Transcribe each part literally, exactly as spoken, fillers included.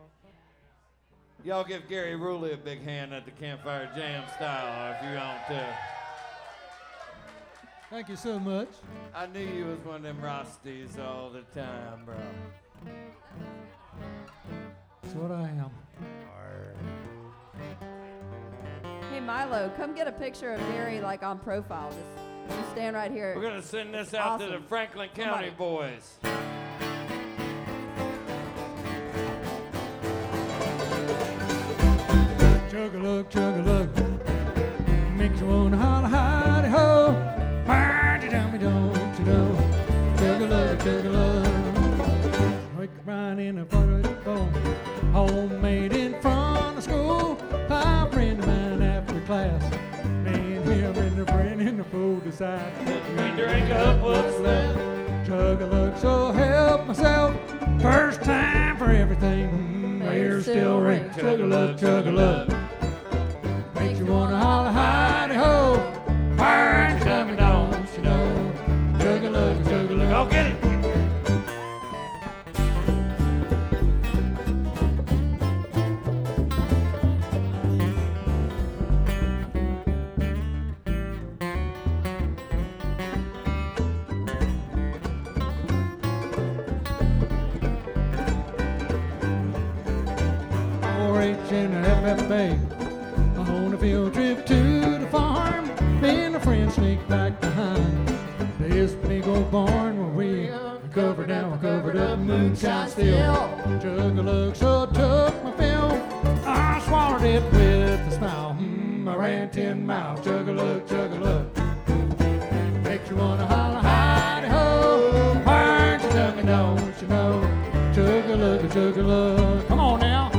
Y'all give Gary Ruley a big hand at the Campfire Jam style if you want to. Thank you so much. I knew you was one of them Rosties all the time, bro. That's what I am. Hey, Milo, come get a picture of Gary, like, on profile. Just, just stand right here. We're going to send this out Awesome. to the Franklin County Somebody. boys. Chug-a-lug, chug-a-lug, makes you wanna holler, hidey-ho. Marty-dummy, don't you know? Chug-a-lug, chug-a-lug, wake right in the front of the phone. Homemade in front of school. A friend of mine after class. Me and him and the friend in the pool decide. We drink up what's left. Chug-a-lug, so help myself. First time for everything. My ears still ring. Chug-a-lug, chug-a-lug. Makes you wanna holler, hidey-ho. Burn coming, don't you know? Chug-a-lug, chug-a-lug. Go get it. four H and the F F A on a field trip to the farm. Me and a friend sneak back behind this big old barn where we covered down, we're covered up, moonshine still. Chug-a-lug, so took my fill. I swallowed it with a smile. Mm, I ran ten miles. Chug-a-lug, chug-a-lug. Makes you wanna holler, hidey-ho. Aren't you ducking, don't you know? Chug-a-lug, chug-a-lug. Come on now.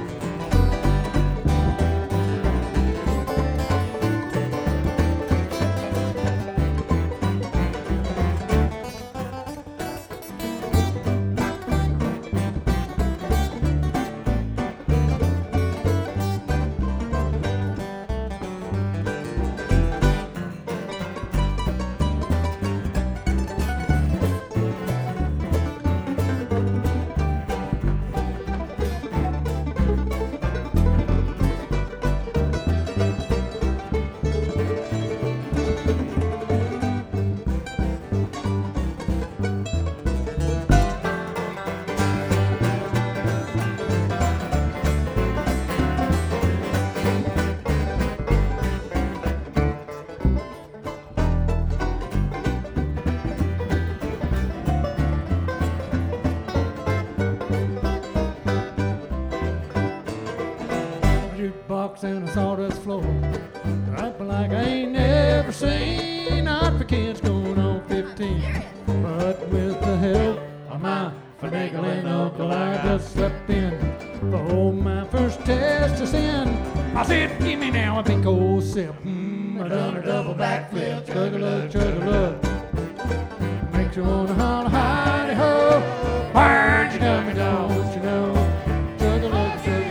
Jukebox and a sawdust floor, up like I ain't never seen. Not for kids going on fifteen, but with the help of my finagling uncle, I just slept in for my first test of sin. I said, give me now a big old sip. Mm, I done a double backflip. Chug-a-lug, chug-a-lug. Makes you wanna holler, hidey-ho. Where'd you dummy, don't you know? Chug-a-lug, chug-a-lug.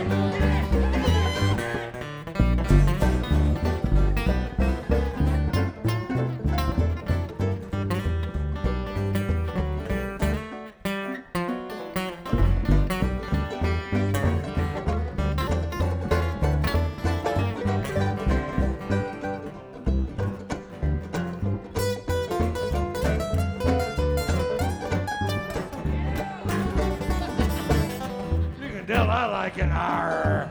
You can tell I like it. Arr.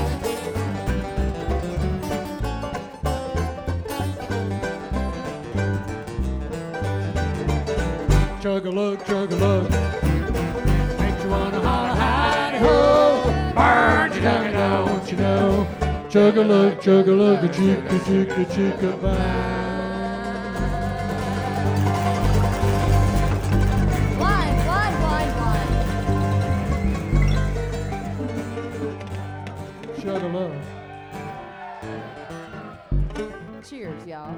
Chug-a-lug, chug-a-lug. Makes you wanna holler, hidey-ho. Burn you dummy, don't you know? Chug-a-lug, chug-a-lug, a chicka, chicka, chicka, bye. Blind, blind, blind, blind. Chug-a-lug. Cheers, y'all.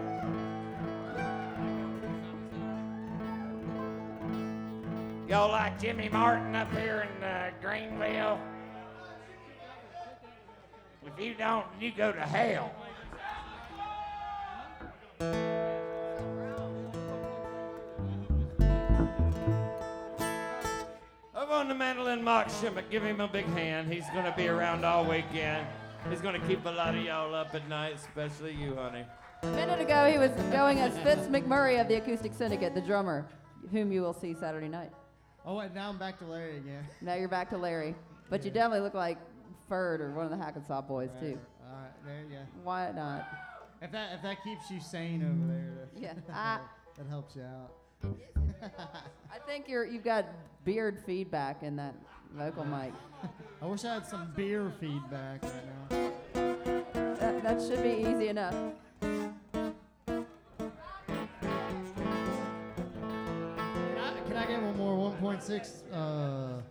Y'all like Jimmy Martin up here in uh, Greenville? If you don't, you go to hell. Up on the mandolin, Mark Shimmick. Give him a big hand. He's going to be around all weekend. He's going to keep a lot of y'all up at night, especially you, honey. A minute ago, he was going as Fitz McMurray of the Acoustic Syndicate, the drummer, whom you will see Saturday night. Oh, wait, now I'm back to Larry again. Now you're back to Larry. But you Yeah. definitely look like Ferd or one of the Hackensaw boys, Right. too. All right, there you go. Why not? If that if that keeps you sane over there, that, Yeah. I, that helps you out. I think you're, you've got beard feedback in that vocal mic. I wish I had some beer feedback right now. That, that should be easy enough. Can I, can I get one more one point six? Uh,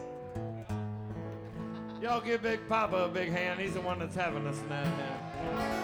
Y'all give Big Papa a big hand. He's the one that's having us now. now.